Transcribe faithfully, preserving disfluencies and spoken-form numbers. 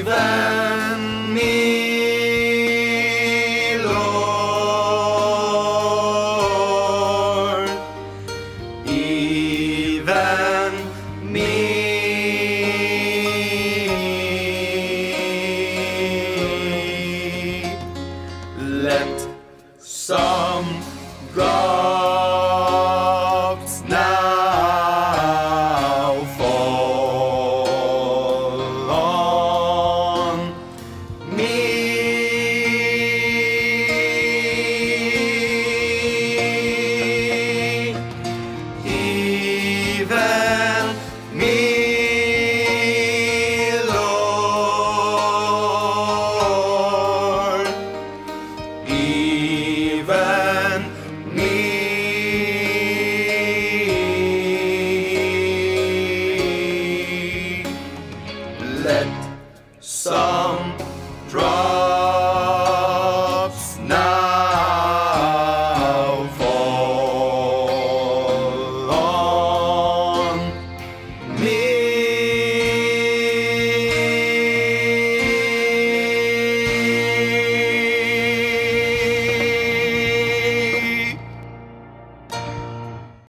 even me, Lord, even me. Let some drops now fall on me, even me, Lord, even me. Let some drop